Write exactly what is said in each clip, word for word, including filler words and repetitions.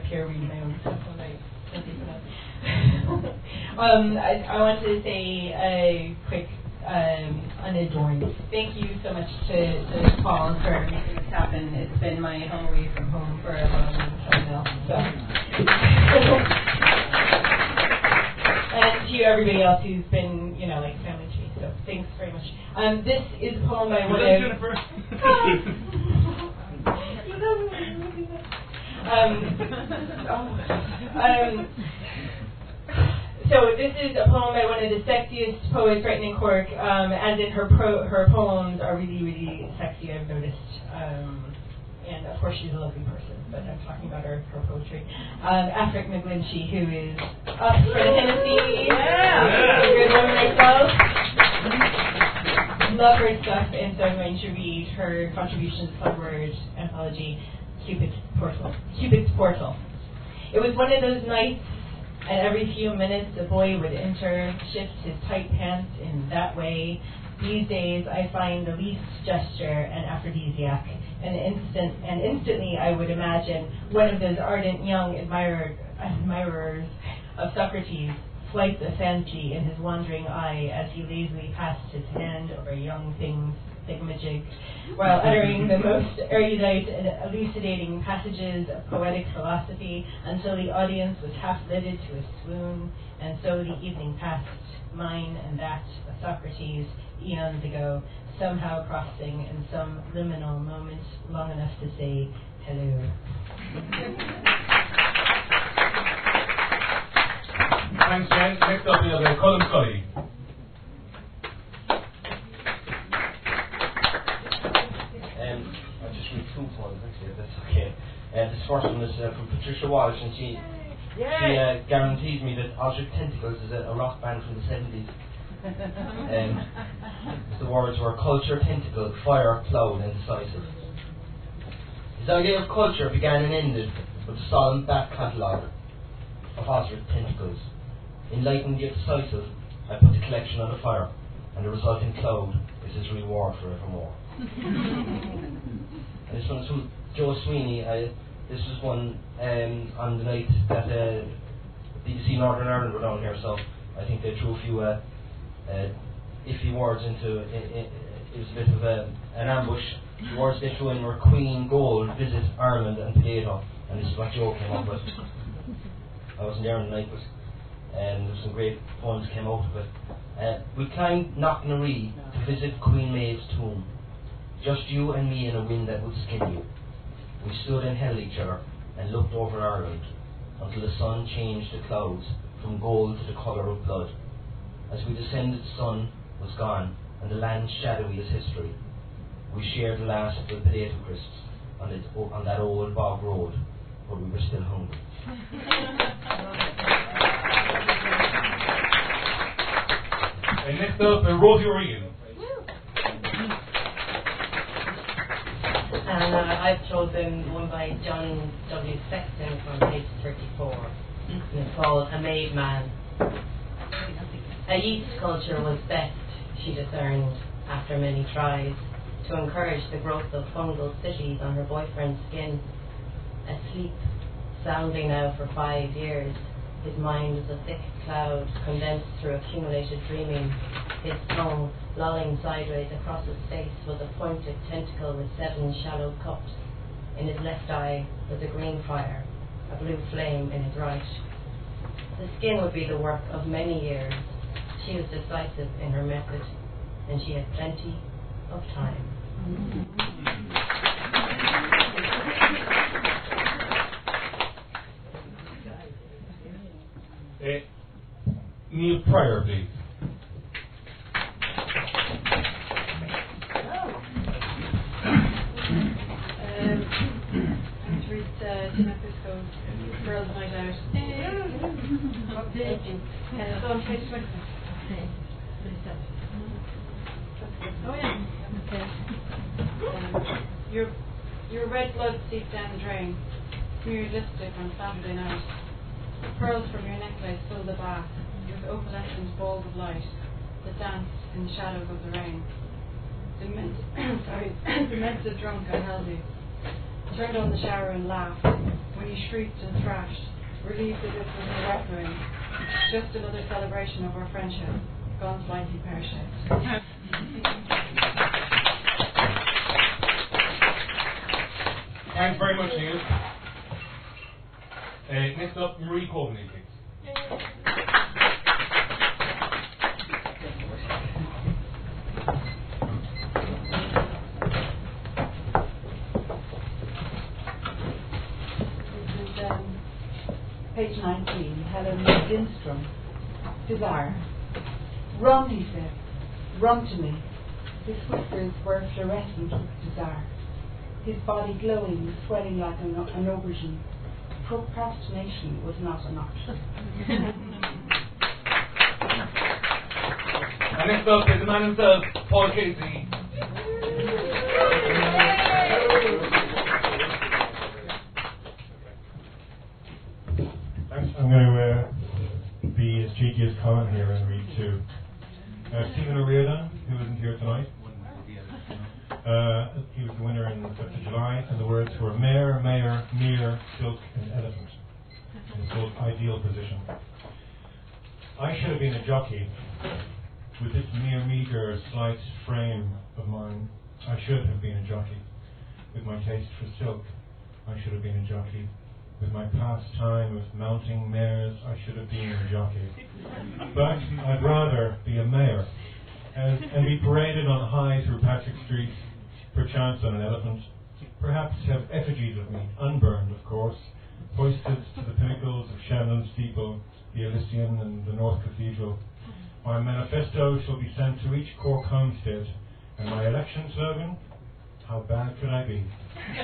here reading my own stuff all night. Thank you for that. um, I, I want to say a quick, um, unadorned thank you so much to, to Paul for making this happen. It's been my home away from home for a long time now. So. And to everybody else who's been, you know, like family to me. So thanks very much. Um, this is a poem by one of Jennifer. um, oh, um, so this is a poem by one of the sexiest poets writing in Cork, um, as in her pro- her poems are really, really sexy, I've noticed. Um, and of course she's a lovely person, but I'm talking about her, her poetry. Um, Afric McGlinchey, who is up for the Hennessy. Yeah! A good woman herself. Love her stuff, and so I'm going to read her contributions to the word anthology, Cupid's Portal. Cupid's Portal. It was one of those nights, and every few minutes a boy would enter, shift his tight pants in that way. These days I find the least gesture an aphrodisiac, and instant and instantly I would imagine one of those ardent young admirer, admirers of Socrates, flights of fancy in his wandering eye as he lazily passed his hand over young things thingamajig, while uttering the most erudite and elucidating passages of poetic philosophy until the audience was half-lidded to a swoon, and so the evening passed, mine and that of Socrates, eons ago, somehow crossing in some liminal moment long enough to say hello. Thanks, Jen. Next up we have uh, Colin Scully. Um, I'll just read two poems, actually, if that's okay. Uh, this first one is uh, from Patricia Walsh, and she she uh, guarantees me that Object Tentacles is a, a rock band from the seventies. Um, the words were culture, tentacle, fire, cloud, and decisive. His idea of culture began and ended with a solemn back catalogue of Osric tentacles. Enlightened yet decisive, I put the collection on the fire, and the resulting cloud is his reward forevermore. And this one's from Joe Sweeney. I, this was one um, on the night that uh, B B C Northern Ireland were down here, so I think they threw a few uh, uh, iffy words into it. It, it. It was a bit of a, an ambush. The words they threw in were Queen, Gold, Visit, Ireland, and Potato, and this is what Joe came up with. I wasn't there on the night, but um, there were some great poems came out of it. Uh, we climbed Knocknaree to visit Queen Maeve's tomb. Just you and me in a wind that would skin you. We stood and held each other and looked over Ireland until the sun changed the clouds from gold to the colour of blood. As we descended, the sun was gone and the land shadowy as history. We shared the last of the potato crisps on, it, on that old bog road, but we were still hungry. And next up, uh, Rosie O'Regan. And uh, I've chosen one by John W. Sexton from page thirty-four. And it's called A Made Man. A yeast culture was best, she discerned, after many tries, to encourage the growth of fungal cities on her boyfriend's skin. Asleep, soundly now for five years, his mind was a thick cloud condensed through accumulated dreaming. His tongue, lolling sideways across his face, was a pointed tentacle with seven shallow cups. In his left eye was a green fire, a blue flame in his right. The skin would be the work of many years. She was decisive in her method, and she had plenty of time. Uh, Neil Pryor, please. Girls Night Out. Uh, so on page twenty. Oh yeah. Okay. Um, your your red blood seeped down the drain. Smeared lipstick on Saturday night. Pearls from your necklace filled the bath with opalescent balls of light that danced in the shadows of the rain. Dement- sorry, demented drunk, I held you. Turned on the shower and laughed. when you shrieked and thrashed, relieved that this was no requiem, just another celebration of our friendship, gone slightly pear-shaped. Thanks very much, Neil. Uh, next up, Marie Coveney, please. This is um, page nineteen, Helen Lindstrom. Desire. Run, he said. Run to me. His whispers were fluorescent with desire. His body glowing, swelling like an, an aubergine. Procrastination was not an option. And next up is the man himself, Paul Casey. Thanks. I'm going to uh, be as cheeky as Colin here and read two. Uh, Stephen O'Riordan, who isn't here tonight. Uh, he was the winner in the fifth of July, and the words were mare, mare, mere, silk, and elephant. In his most ideal position. I should have been a jockey. With this mere meagre, slight frame of mine, I should have been a jockey. With my taste for silk, I should have been a jockey. With my pastime of mounting mares, I should have been a jockey. But I'd rather be a mare, and, and be paraded on high through Patrick Street, perchance on an elephant, perhaps have effigies of me, unburned of course, hoisted to the pinnacles of Shandon Steeple, the Elysian and the North Cathedral. My manifesto shall be sent to each Cork homestead, and my election slogan, how bad could I be?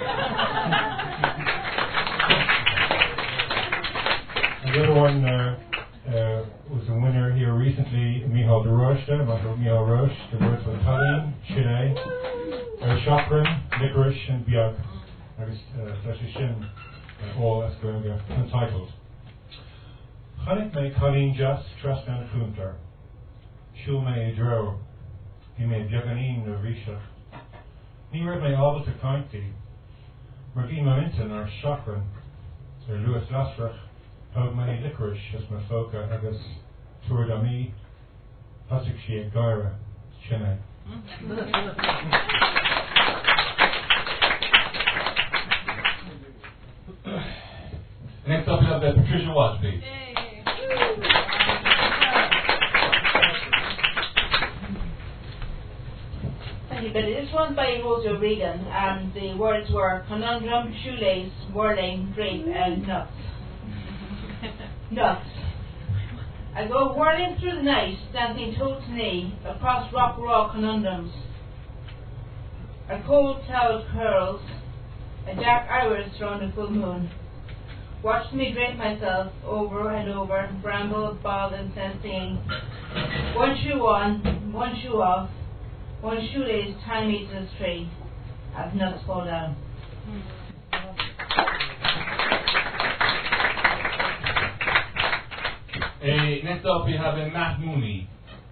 The other one uh, uh, was a winner here recently, Michal de Roche, there, Michal Roche, the words were Colleen, Sinead, uh, Chakran, Licorice, and Biag, especially Shin, uh, all Esquerga, entitled. Channick me Colleen Jas Trasnan Funtar, Shul me Dro, he me Biaganin or Rishach, Ni red me all to County, Mervin Momenton or Chakran, Sir Louis Lasrach, Hog me Licorice, as my foca, Agus, Tour d'Ami, Hasik she Gaira, Chennai. Next up, we have uh, Patricia Watts, please. Thank you, Billy. This one's by Rosa Regan, and the words were conundrum, shoelace, whirling, drape, and nuts. Nuts. I go whirling through the night, dancing toe to knee, across rock raw conundrums. A cold towel curls, a dark iris round a full moon. Watch me drape myself over and over, bramble, bald and sensing. One shoe on, one shoe off, one shoelace tie me to the tree, as nuts fall down. Uh, next up, we have uh, Matt Mooney.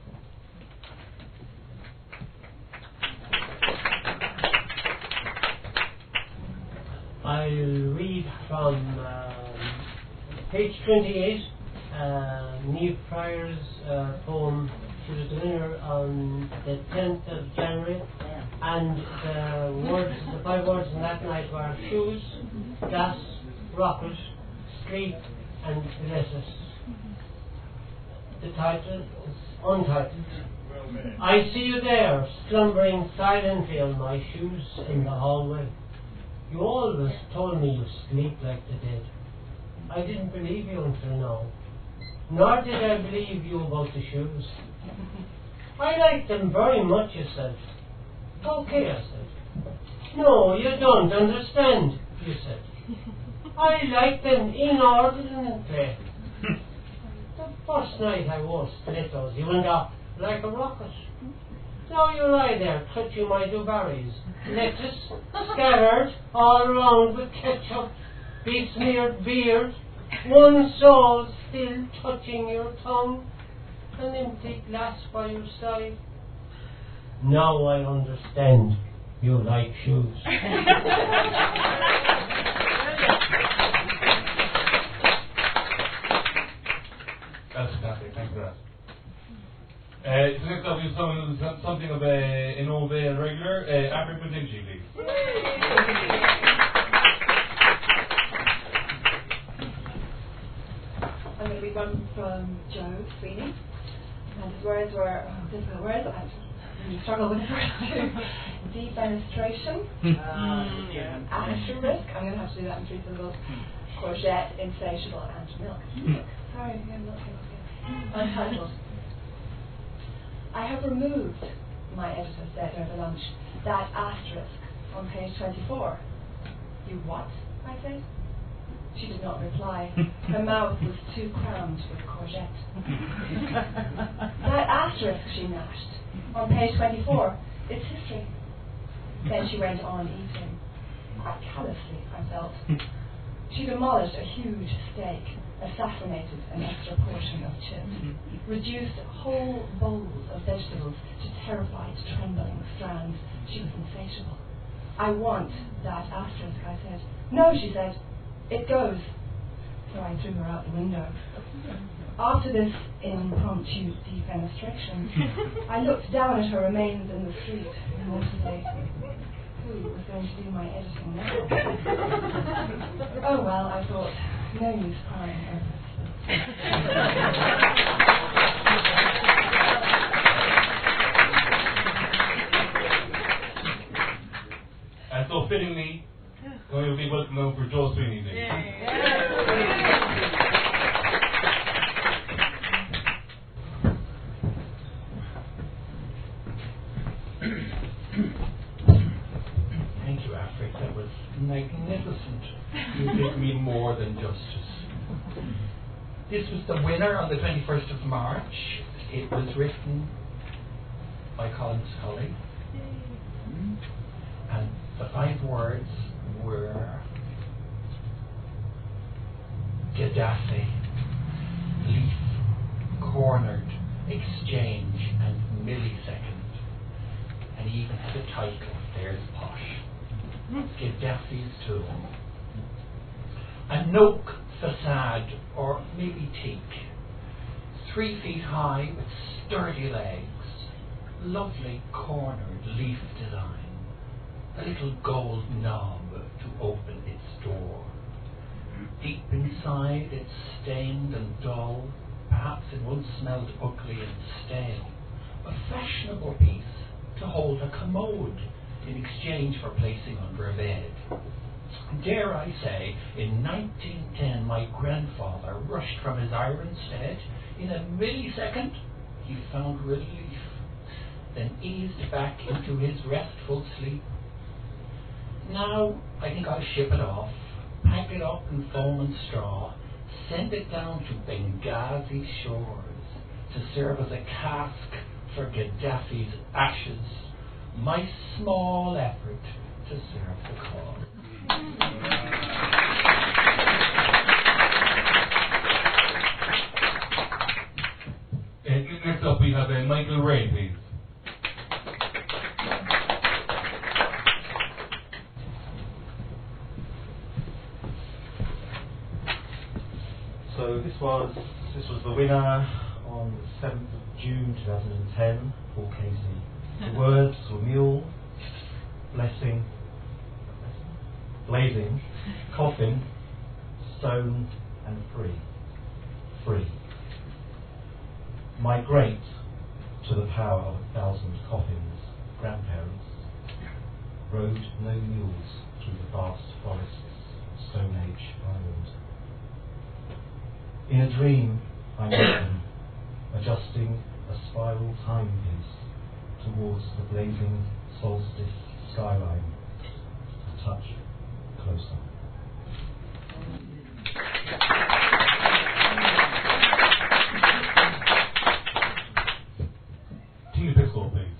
I'll read from um, page twenty-eight, uh, Niamh Pryor's uh, poem. She was the winner on the tenth of January, and the words, the five words in that night were shoes, gas, rocket, street, and lettuce. The title is untitled. I see you there, slumbering silently on my shoes in the hallway. You always told me you sleep like the dead. I didn't believe you until now. Nor did I believe you about the shoes. I like them very much, you said. Okay, I said. No, you don't understand, you said. I like them inordinately. The first night I wore stilettos, you went up like a rocket. Now you lie there touching my dubarries. Lettuce scattered all around with ketchup, besmeared beard, one soul still touching your tongue, an empty glass by your side. Now I understand you like shoes. Uh, so next up we have someone who's something of a, an old and regular, uh, Afric Madinchi, please. I'm going to be one from Joe Sweeney. And his words were, oh, difficult words, I really struggle with words too. Defenestration, um, yeah. Asterisk, I'm going to have to do that in three syllables. Courgette, insatiable, and milk. Milk. Sorry, yeah, milk, milk, milk. Untitled. I have removed, my editor said over lunch, that asterisk on page twenty-four. You what? I said. She did not reply. Her mouth was too crammed with courgette. That asterisk, she gnashed, on page twenty-four. It's history. Then she went on eating. Quite callously, I felt. She demolished a huge steak, assassinated an extra portion of chips, reduced whole bowls of vegetables to terrified, trembling strands. She was insatiable. I want that asterisk, I said. No, she said. It goes. So I threw her out the window. After this impromptu defenestration, I looked down at her remains in the street in order to say, who was going to do my editing now? Oh well, I thought, no use crying over it. And so fittingly, we will be welcome now for Joe Sweeney. Thank you, Afric. That was magnificent. You did me more than justice. This was the winner on the twenty-first of March. It was written by Colin Scully. And the five words were Gaddafi, leaf, cornered, exchange, and millisecond. And even the title, there's posh. Gaddafi's tomb. A noke facade, or maybe teak, three feet high with sturdy legs, lovely cornered leaf design. A little gold knob to open its door. Deep inside it's stained and dull, perhaps it once smelled ugly and stale. A fashionable piece to hold a commode in exchange for placing under a bed. Dare I say, in nineteen ten my grandfather rushed from his iron stead. In a millisecond he found relief, then eased back into his restful sleep. Now, I think I'll ship it off, pack it up in foam and straw, send it down to Benghazi shores to serve as a cask for Gaddafi's ashes, my small effort to serve the cause. Uh, next up we have uh, Michael Ray, please. So this was this was the winner on the seventh of June two thousand ten for Casey. The words were mule, blessing, blazing, coffin, stone, and free. Free. Migrate to the power of a thousand coffins, grandparents. Rode no mules through the vast forests of Stone Age Ireland. In a dream, I met them, adjusting a spiral timepiece towards the blazing solstice skyline. A touch closer. Tina Pixel, please.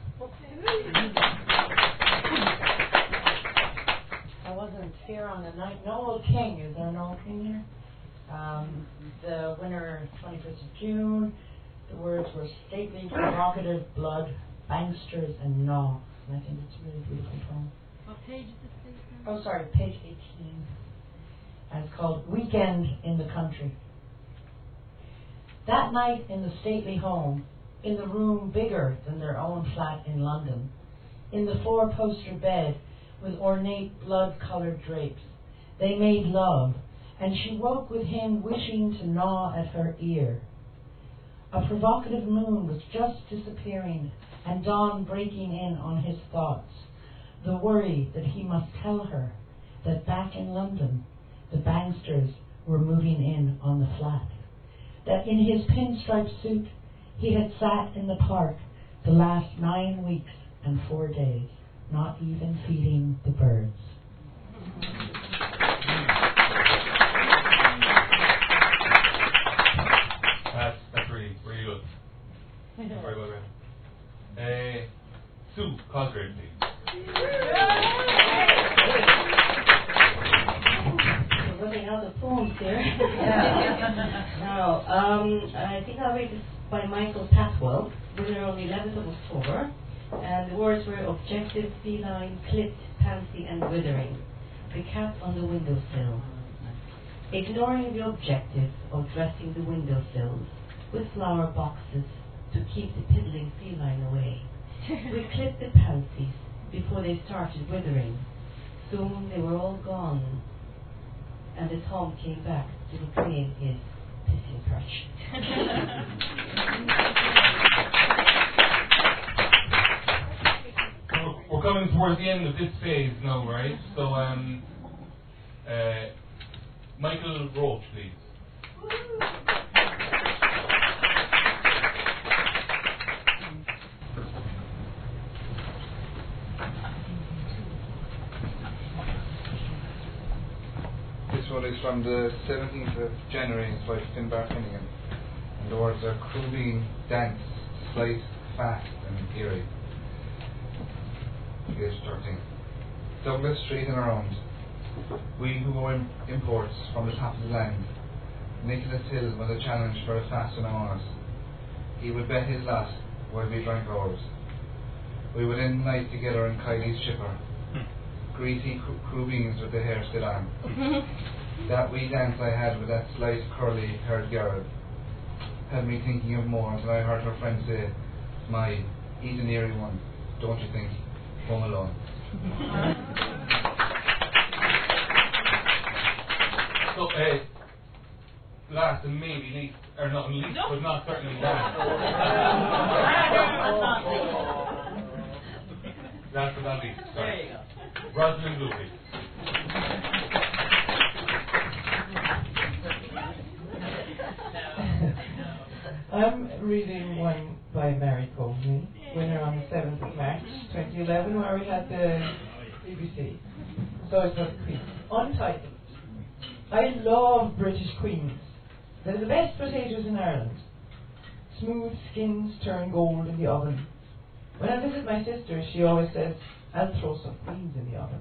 I wasn't here on the night. Noel King, is there Noel King here? Um, the winner, twenty-first of June. The words were stately, provocative, blood, banksters, and gnaw. And I think it's a really beautiful poem. What page is this page? Oh, sorry, page eighteen. And it's called Weekend in the Country. That night in the stately home, in the room bigger than their own flat in London, in the four-poster bed with ornate blood-coloured drapes. They made love, and she woke with him wishing to gnaw at her ear. A provocative moon was just disappearing, and dawn breaking in on his thoughts. The worry that he must tell her that back in London, the Bangsters were moving in on the flat. That in his pinstripe suit, he had sat in the park the last nine weeks and four days, not even feeding the birds. That's, that's really, really good. Very well read. Uh, Sue Cosgrave, please. We're running out of poems here. Now, um, I think I'll read this by Michael Patwell, winner on the eleventh of October. And the words were objective, feline, clipped, pansy, and withering. The cat on the windowsill. Ignoring the objective of dressing the windowsills with flower boxes to keep the piddling feline away. We clipped the pansies before they started withering. Soon they were all gone, and the Tom came back to reclaim his pissing perch. We're coming towards the end of this phase now, right? So, um, uh, Michael Roach, please. This one is from the seventeenth of January. It's by Finbar Finnegan. And the words are Crubine, Dance, Slight, Fast, and Eerie. Page thirteen. Douglas Street and around. We who were im- imports from the top of the land. Nicholas Hill was a challenge for a fast among us. He would bet his lot while we drank ours. We would end the night together in Kylie's shipper. Greasy cr- crew beans with the hair still on. That wee dance I had with that slight curly haired girl had me thinking of more until I heard her friend say, "My, he's an eerie one, don't you think? Home Alone." So, uh, last and maybe least, or not least, no. but not certainly last. Last but not least, sorry. There you go. Rosalind Lucy. I'm reading one by Mary Coleman, winner on the seventh of March twenty eleven, where we had the B B C. So it's a queen. Untitled. I love British queens. They're the best potatoes in Ireland. Smooth skins turn gold in the oven. When I visit my sister, she always says, "I'll throw some queens in the oven."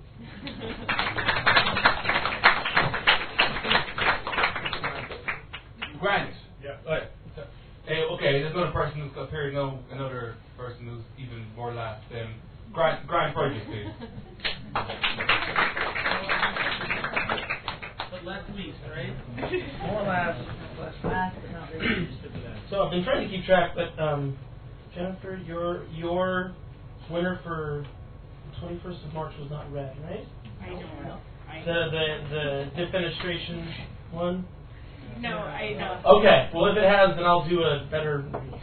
Grant. Yeah. Right. Uh, okay, there's another person who's got here now, another person who's even more last. Um, Grant, Grant Burgess, please. But last week, right? More last. Last. So I've been trying to keep track, but um, Jennifer, your your winner for the twenty-first of March was not red, right? I don't know. The the the defenestration one. No, I know. Okay, well if it has, then I'll do a better.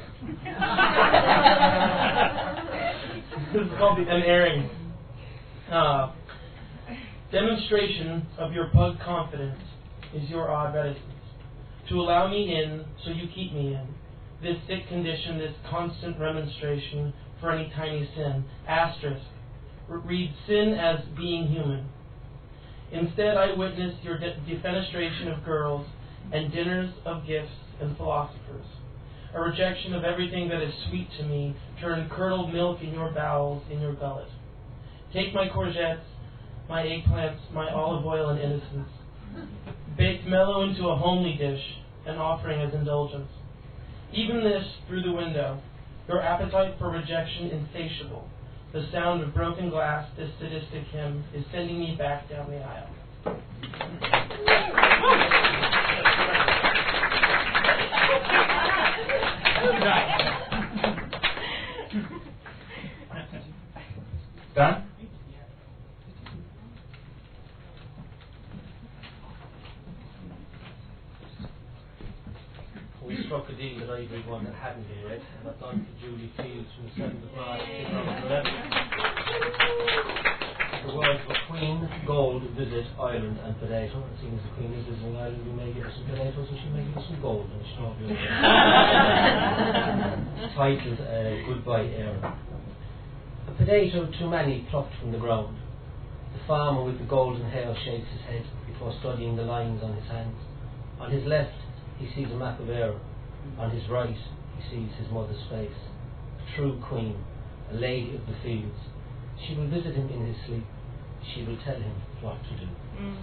This is called the unerring. Uh, demonstration of your pug confidence is your odd reticence. To allow me in, so you keep me in. This sick condition, this constant remonstration for any tiny sin. Asterisk. Read sin as being human. Instead, I witness your de- defenestration of girls and dinners of gifts and philosophers. A rejection of everything that is sweet to me, turn curdled milk in your bowels, in your gullet. Take my courgettes, my eggplants, my olive oil and innocence. Baked mellow into a homely dish, an offering as indulgence. Even this, through the window, your appetite for rejection insatiable. The sound of broken glass, this sadistic hymn, is sending me back down the aisle. Dan? We struck a deal that I agreed one that hadn't been read, and I've gone to Julie Fields from the seventh of March two thousand eleven. The words were Queen, Gold, Visit, Ireland and Potato. And seeing as the Queen is visiting Ireland, we may give her some potatoes and she may give us some gold, and she'll all be okay. Titled uh, Goodbye Erin. A potato too many plucked from the ground. The farmer with the golden hair shakes his head before studying the lines on his hands. On his left he sees a map of Erin. On his right he sees his mother's face. A true queen, a lady of the fields. She will visit him in his sleep. She will tell him what to do. Mm.